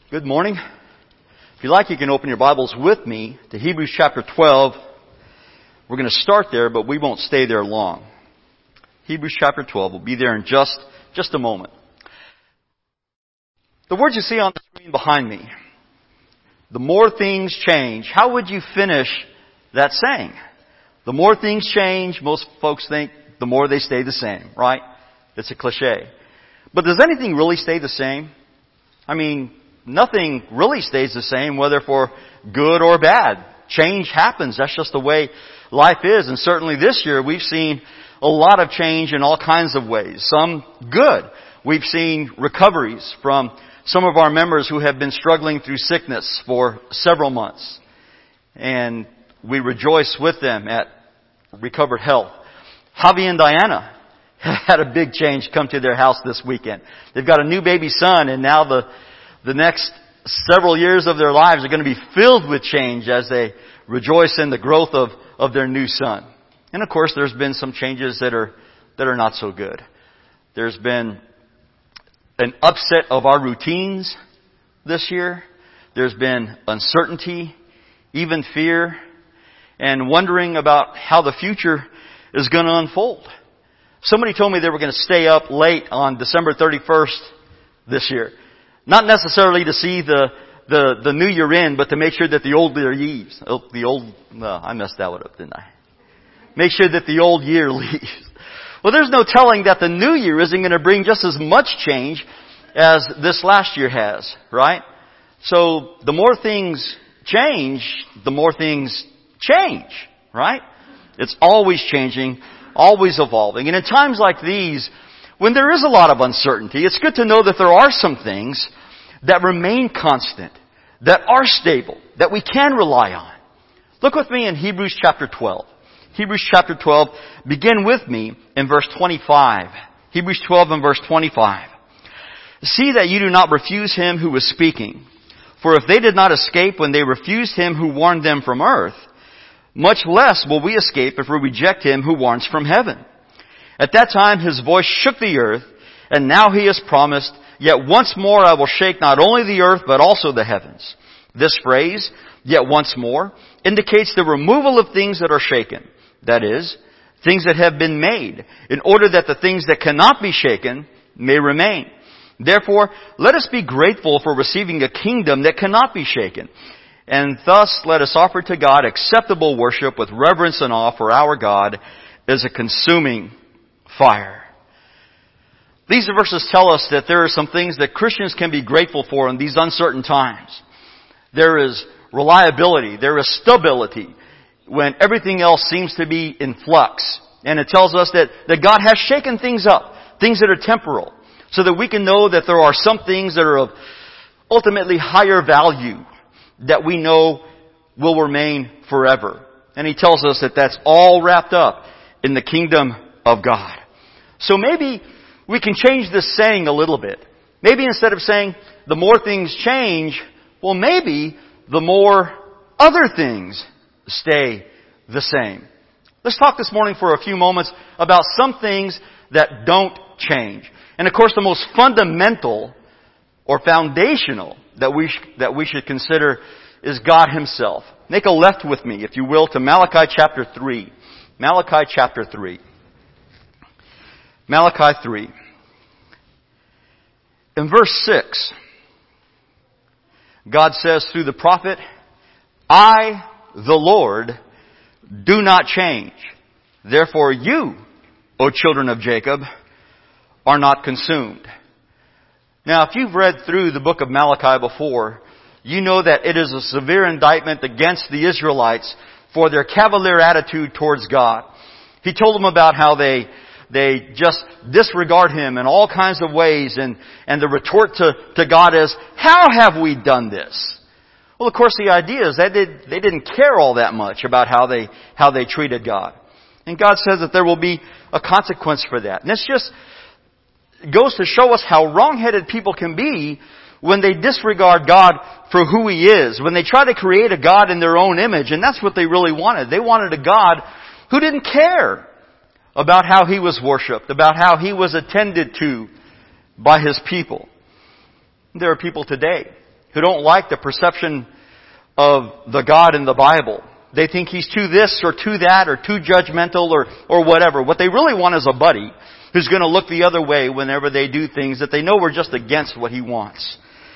Good morning. If you like, you can open your Bibles with me to Hebrews chapter 12. We're going to start there, but we won't stay there long. Hebrews chapter 12. We'll be there in just a moment. The words you see on the screen behind me, the more things change. How would you finish that saying? The more things change, most folks think the more they stay the same, right? It's a cliche. But does anything really stay the same? I mean, nothing really stays the same, whether for good or bad. Change happens. That's just the way life is. And certainly this year we've seen a lot of change in all kinds of ways. Some good. We've seen recoveries from some of our members who have been struggling through sickness for several months. And we rejoice with them at recovered health. Javi and Diana had a big change come to their house this weekend. They've got a new baby son, and now the next several years of their lives are going to be filled with change as they rejoice in the growth of their new son. And of course, there's been some changes that are not so good. There's been an upset of our routines this year. There's been uncertainty, even fear, and wondering about how the future is going to unfold. Somebody told me they were going to stay up late on December 31st this year. Not necessarily to see the new year in, but to make sure that the old year leaves. I messed that one up, didn't I? Make sure that the old year leaves. Well, there's no telling that the new year isn't going to bring just as much change as this last year has, right? So the more things change, the more things change, right? It's always changing, always evolving. And in times like these, when there is a lot of uncertainty, it's good to know that there are some things that remain constant, that are stable, that we can rely on. Look with me in Hebrews chapter 12. Hebrews chapter 12, begin with me in verse 25. Hebrews 12 and verse 25. See that you do not refuse him who was speaking. For if they did not escape when they refused him who warned them from earth, much less will we escape if we reject him who warns from heaven. At that time his voice shook the earth, and now he has promised, yet once more I will shake not only the earth, but also the heavens. This phrase, yet once more, indicates the removal of things that are shaken. That is, things that have been made, in order that the things that cannot be shaken may remain. Therefore, let us be grateful for receiving a kingdom that cannot be shaken. And thus let us offer to God acceptable worship with reverence and awe, for our God is a consuming fire. These verses tell us that there are some things that Christians can be grateful for in these uncertain times. There is reliability. There is stability when everything else seems to be in flux. And it tells us that God has shaken things up, things that are temporal, so that we can know that there are some things that are of ultimately higher value that we know will remain forever. And He tells us that that's all wrapped up in the kingdom of God. So maybe we can change this saying a little bit. Maybe instead of saying the more things change, well, maybe the more other things stay the same. Let's talk this morning for a few moments about some things that don't change. And of course, the most fundamental or foundational that we should consider is God Himself. Make a left with me, if you will, to Malachi chapter 3. Malachi chapter 3. Malachi 3. In verse 6, God says through the prophet, I, the Lord, do not change. Therefore you, O children of Jacob, are not consumed. Now, if you've read through the book of Malachi before, you know that it is a severe indictment against the Israelites for their cavalier attitude towards God. He told them about how they just disregard Him in all kinds of ways, and the retort to God is, how have we done this? Well, of course, the idea is that they didn't care all that much about how they treated God. And God says that there will be a consequence for that. And it goes to show us how wrong-headed people can be when they disregard God for who He is, when they try to create a God in their own image. And that's what they really wanted. They wanted a God who didn't care about how He was worshipped, about how He was attended to by His people. There are people today who don't like the perception of the God in the Bible. They think He's too this or too that or too judgmental or whatever. What they really want is a buddy who's going to look the other way whenever they do things that they know are just against what He wants.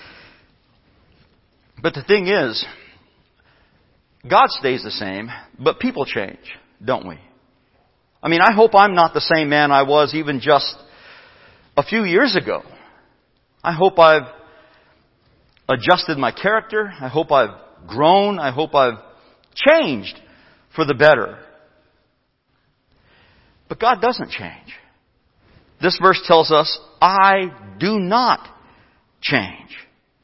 But the thing is, God stays the same, but people change, don't we? I mean, I hope I'm not the same man I was even just a few years ago. I hope I've adjusted my character. I hope I've grown. I hope I've changed for the better. But God doesn't change. This verse tells us, I do not change.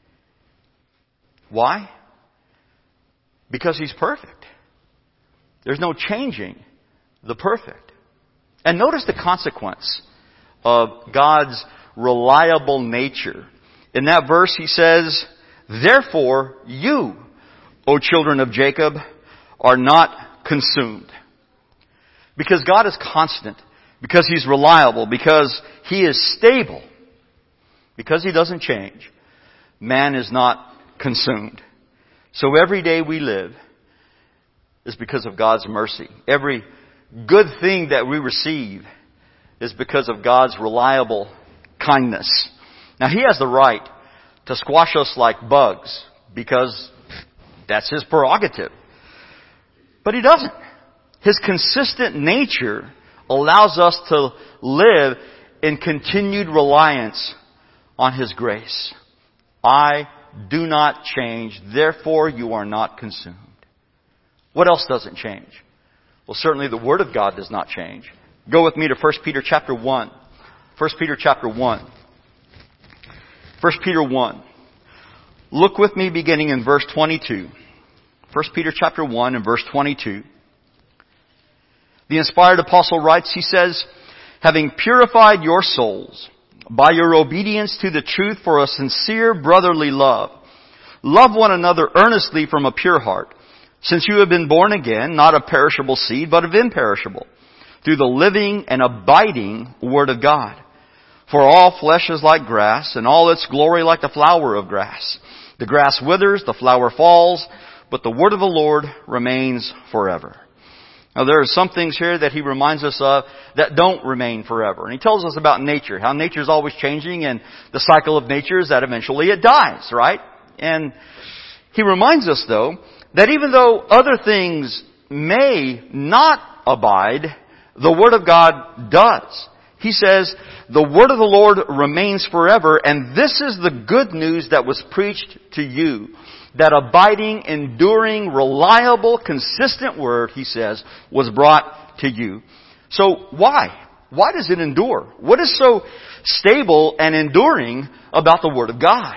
Why? Because He's perfect. There's no changing the perfect. And notice the consequence of God's reliable nature. In that verse He says, therefore you, O children of Jacob, are not consumed. Because God is constant. Because He's reliable. Because He is stable. Because He doesn't change. Man is not consumed. So every day we live is because of God's mercy. Every good thing that we receive is because of God's reliable kindness. Now He has the right to squash us like bugs because that's His prerogative. But He doesn't. His consistent nature allows us to live in continued reliance on His grace. I do not change, therefore you are not consumed. What else doesn't change? Well, certainly the Word of God does not change. Go with me to 1 Peter chapter 1. 1 Peter chapter 1. 1 Peter 1. Look with me beginning in verse 22. 1 Peter chapter 1 and verse 22. The inspired apostle writes, he says, having purified your souls by your obedience to the truth for a sincere brotherly love, love one another earnestly from a pure heart, since you have been born again, not of perishable seed, but of imperishable, through the living and abiding Word of God. For all flesh is like grass, and all its glory like the flower of grass. The grass withers, the flower falls, but the word of the Lord remains forever. Now there are some things here that he reminds us of that don't remain forever. And he tells us about nature, how nature is always changing, and the cycle of nature is that eventually it dies, right? And he reminds us, though, that even though other things may not abide, the Word of God does. He says, the Word of the Lord remains forever, and this is the good news that was preached to you. That abiding, enduring, reliable, consistent Word, he says, was brought to you. So why? Why does it endure? What is so stable and enduring about the Word of God?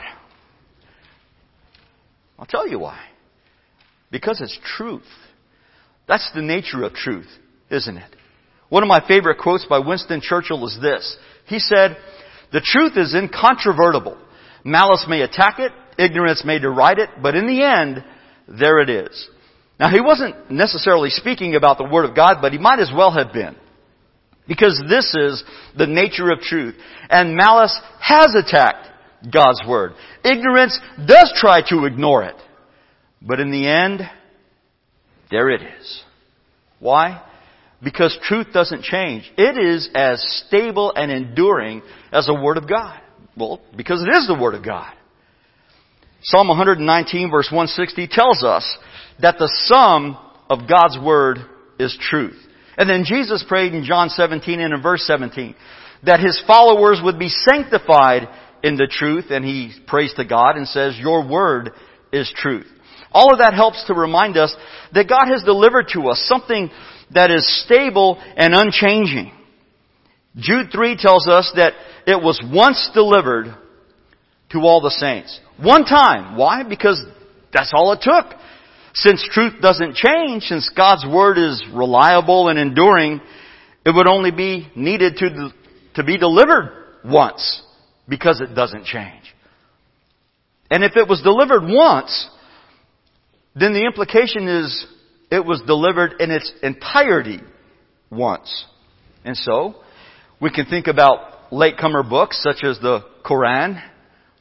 I'll tell you why. Because it's truth. That's the nature of truth, isn't it? One of my favorite quotes by Winston Churchill is this. He said, the truth is incontrovertible. Malice may attack it, ignorance may deride it, but in the end, there it is. Now, he wasn't necessarily speaking about the Word of God, but he might as well have been. Because this is the nature of truth. And malice has attacked God's Word. Ignorance does try to ignore it. But in the end, there it is. Why? Because truth doesn't change. It is as stable and enduring as the Word of God. Well, because it is the Word of God. Psalm 119 verse 160 tells us that the sum of God's Word is truth. And then Jesus prayed in John 17 and in verse 17 that His followers would be sanctified in the truth. And He prays to God and says, your Word is truth. All of that helps to remind us that God has delivered to us something that is stable and unchanging. Jude 3 tells us that it was once delivered to all the saints. One time. Why? Because that's all it took. Since truth doesn't change, since God's Word is reliable and enduring, it would only be needed to be delivered once, because it doesn't change. And if it was delivered once, then the implication is it was delivered in its entirety once. And so, we can think about latecomer books such as the Quran,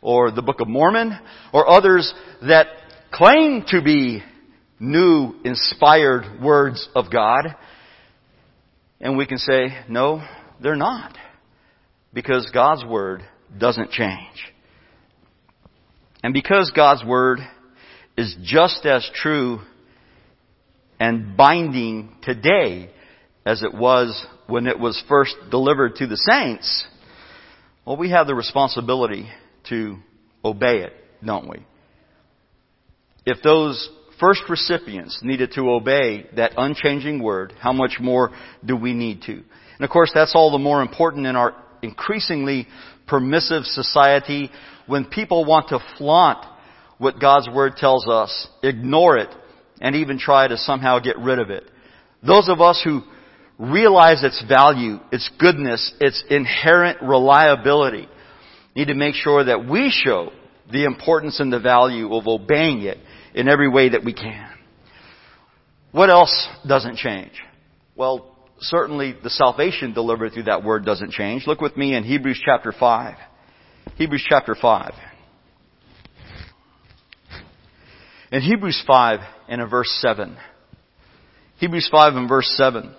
or the Book of Mormon, or others that claim to be new, inspired words of God. And we can say, no, they're not. Because God's Word doesn't change. And because God's Word is just as true and binding today as it was when it was first delivered to the saints, well, we have the responsibility to obey it, don't we? If those first recipients needed to obey that unchanging Word, how much more do we need to? And of course, that's all the more important in our increasingly permissive society when people want to flaunt what God's Word tells us, ignore it, and even try to somehow get rid of it. Those of us who realize its value, its goodness, its inherent reliability, need to make sure that we show the importance and the value of obeying it in every way that we can. What else doesn't change? Well, certainly the salvation delivered through that Word doesn't change. Look with me in Hebrews chapter 5. Hebrews chapter 5. In Hebrews 5 and in verse 7. Hebrews 5 and verse 7.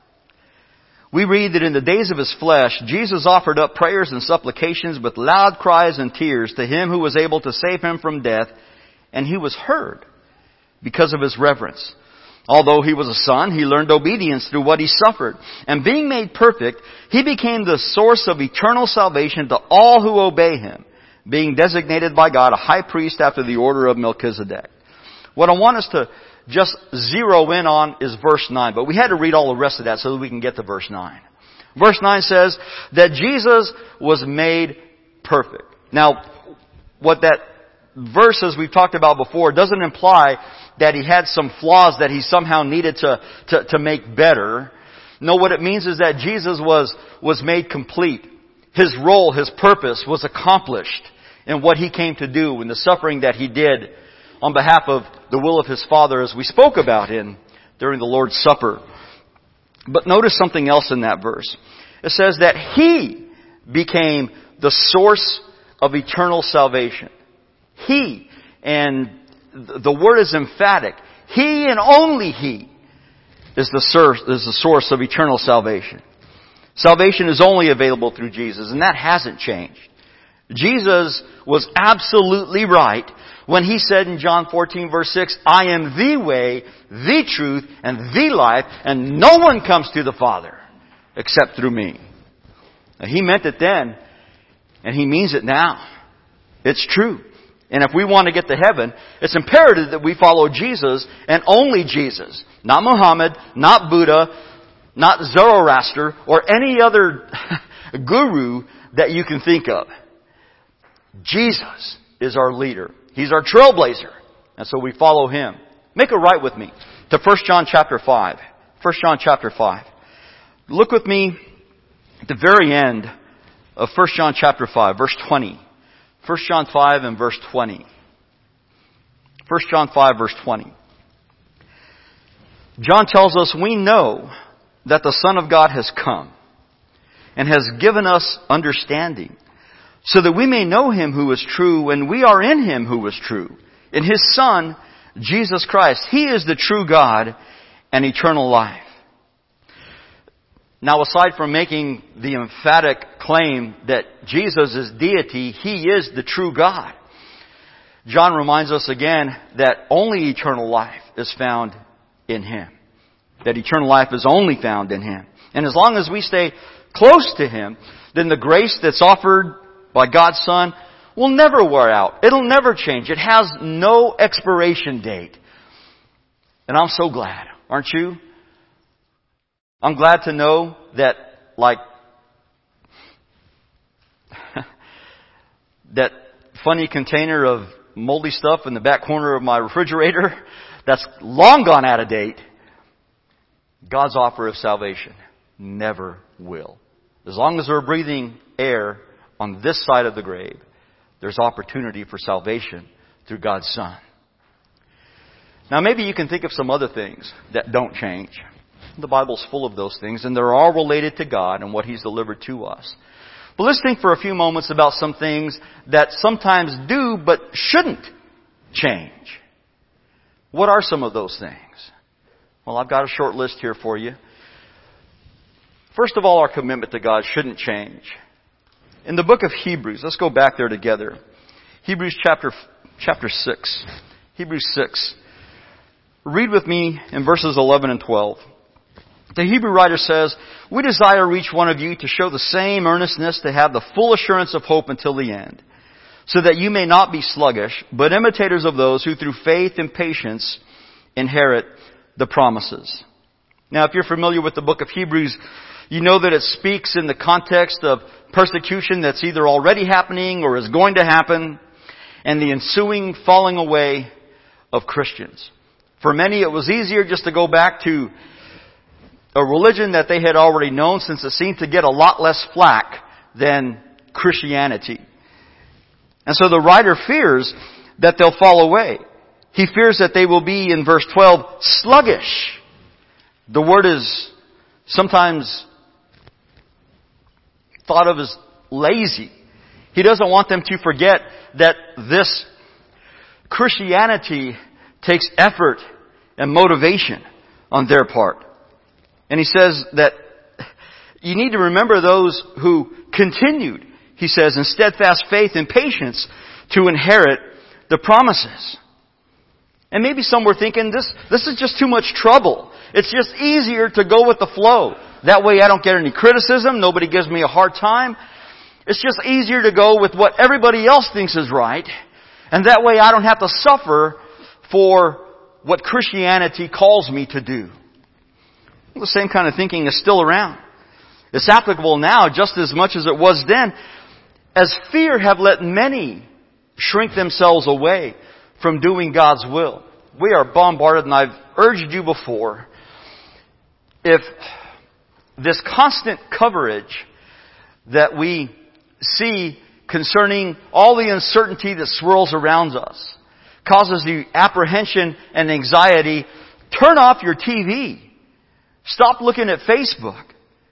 We read that in the days of His flesh, Jesus offered up prayers and supplications with loud cries and tears to Him who was able to save Him from death, and He was heard because of His reverence. Although He was a Son, He learned obedience through what He suffered. And being made perfect, He became the source of eternal salvation to all who obey Him, being designated by God a high priest after the order of Melchizedek. What I want us to just zero in on is verse 9. But we had to read all the rest of that so that we can get to verse 9. Verse 9 says that Jesus was made perfect. Now, what that verse, as we've talked about before, doesn't imply that He had some flaws that He somehow needed to make better. No, what it means is that Jesus was made complete. His role, His purpose was accomplished in what He came to do and the suffering that He did on behalf of the will of His Father, as we spoke about during the Lord's Supper. But notice something else in that verse. It says that He became the source of eternal salvation. He, and the word is emphatic. He and only He is the source of eternal salvation. Salvation is only available through Jesus, and that hasn't changed. Jesus was absolutely right when He said in John 14 verse 6, I am the way, the truth, and the life, and no one comes to the Father except through me. Now, He meant it then, and He means it now. It's true. And if we want to get to heaven, it's imperative that we follow Jesus and only Jesus. Not Muhammad, not Buddha, not Zoroaster, or any other guru that you can think of. Jesus is our leader. He's our trailblazer. And so we follow Him. Make it right with me to 1 John chapter 5. 1 John chapter 5. Look with me at the very end of 1 John chapter 5, verse 20. 1 John 5 and verse 20. 1 John 5 verse 20. John tells us we know that the Son of God has come and has given us understanding so that we may know Him who is true, and we are in Him who is true, in His Son, Jesus Christ. He is the true God and eternal life. Now, aside from making the emphatic claim that Jesus is deity, He is the true God, John reminds us again that only eternal life is found in Him. That eternal life is only found in Him. And as long as we stay close to Him, then the grace that's offered by God's Son will never wear out. It'll never change. It has no expiration date. And I'm so glad, aren't you? I'm glad to know that, like, that funny container of moldy stuff in the back corner of my refrigerator that's long gone out of date, God's offer of salvation never will. As long as we're breathing air on this side of the grave, there's opportunity for salvation through God's Son. Now, maybe you can think of some other things that don't change. The Bible's full of those things, and they're all related to God and what He's delivered to us. But let's think for a few moments about some things that sometimes do but shouldn't change. What are some of those things? Well, I've got a short list here for you. First of all, our commitment to God shouldn't change. In the book of Hebrews, let's go back there together. Hebrews chapter 6. Hebrews 6. Read with me in verses 11 and 12. The Hebrew writer says, "We desire each one of you to show the same earnestness to have the full assurance of hope until the end, so that you may not be sluggish, but imitators of those who through faith and patience inherit the promises." Now, if you're familiar with the book of Hebrews, you know that it speaks in the context of persecution that's either already happening or is going to happen, and the ensuing falling away of Christians. For many, it was easier just to go back to a religion that they had already known, since it seemed to get a lot less flack than Christianity. And so the writer fears that they'll fall away. He fears that they will be, in verse 12, sluggish. The word is sometimes thought of as lazy. He doesn't want them to forget that this Christianity takes effort and motivation on their part. And he says that you need to remember those who continued, he says, in steadfast faith and patience to inherit the promises. And maybe some were thinking, this is just too much trouble. It's just easier to go with the flow. That way I don't get any criticism. Nobody gives me a hard time. It's just easier to go with what everybody else thinks is right. And that way I don't have to suffer for what Christianity calls me to do. The same kind of thinking is still around. It's applicable now just as much as it was then, as fear have let many shrink themselves away from doing God's will. We are bombarded, and I've urged you before, if this constant coverage that we see concerning all the uncertainty that swirls around us causes you apprehension and anxiety, turn off your TV. Stop looking at Facebook.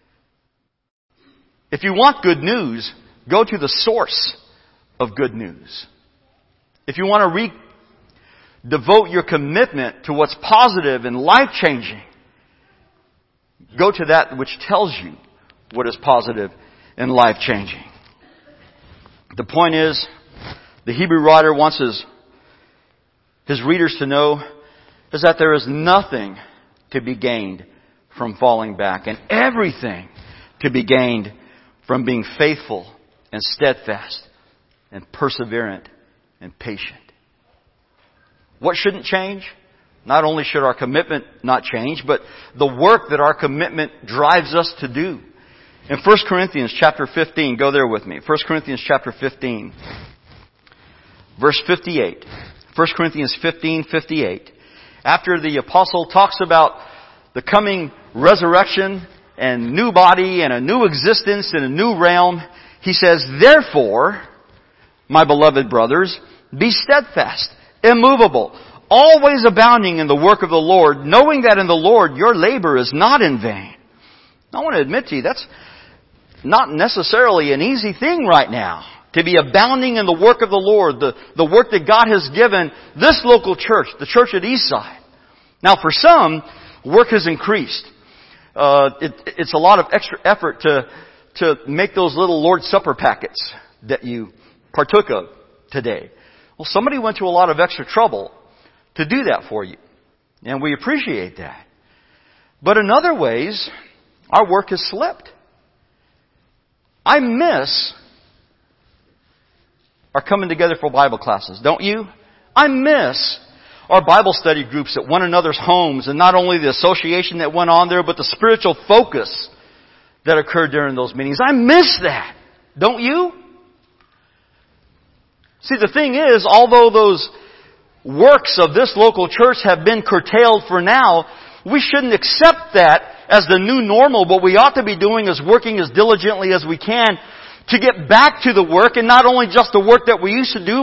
If you want good news, go to the source of good news. If you want to devote your commitment to what's positive and life-changing, go to that which tells you what is positive and life-changing. The point is, the Hebrew writer wants his readers to know is that there is nothing to be gained from falling back, and everything to be gained from being faithful and steadfast and perseverant and patient. What shouldn't change? Not only should our commitment not change, but the work that our commitment drives us to do. In 1 Corinthians chapter 15, go there with me. 1 Corinthians chapter 15, verse 58. 1 Corinthians 15:58. After the apostle talks about the coming resurrection and new body and a new existence in a new realm, he says, "Therefore, my beloved brothers, be steadfast, immovable, always abounding in the work of the Lord, knowing that in the Lord your labor is not in vain." I want to admit to you, that's not necessarily an easy thing right now, to be abounding in the work of the Lord, the work that God has given this local church, the church at Eastside. Now for some, work has increased. It's a lot of extra effort to make those little Lord's Supper packets that you partook of today. Well, somebody went to a lot of extra trouble to do that for you. And we appreciate that. But in other ways, our work has slipped. I miss our coming together for Bible classes, don't you? I miss our Bible study groups at one another's homes, and not only the association that went on there, but the spiritual focus that occurred during those meetings. I miss that. Don't you? See, the thing is, although those works of this local church have been curtailed for now, we shouldn't accept that as the new normal. What we ought to be doing is working as diligently as we can to get back to the work, and not only just the work that we used to do,